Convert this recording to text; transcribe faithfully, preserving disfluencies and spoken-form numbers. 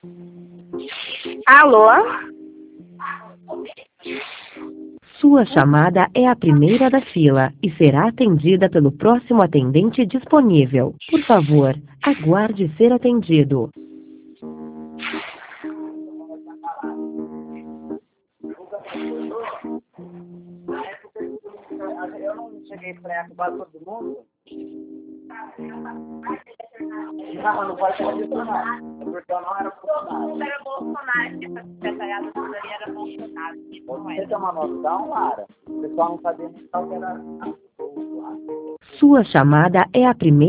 Alô? Sua chamada é a primeira da fila e será atendida pelo próximo atendente disponível. Por favor, aguarde ser atendido. Eu não cheguei pra quase todo mundo. Não, não pode ser Bolsonaro. Porque eu não era Bolsonaro. Todo mundo era Bolsonaro. Essa secretariada toda ali era Bolsonaro. Você tem uma noção, Lara? O pessoal não sabia nem qual que era a... Sua chamada é a primeira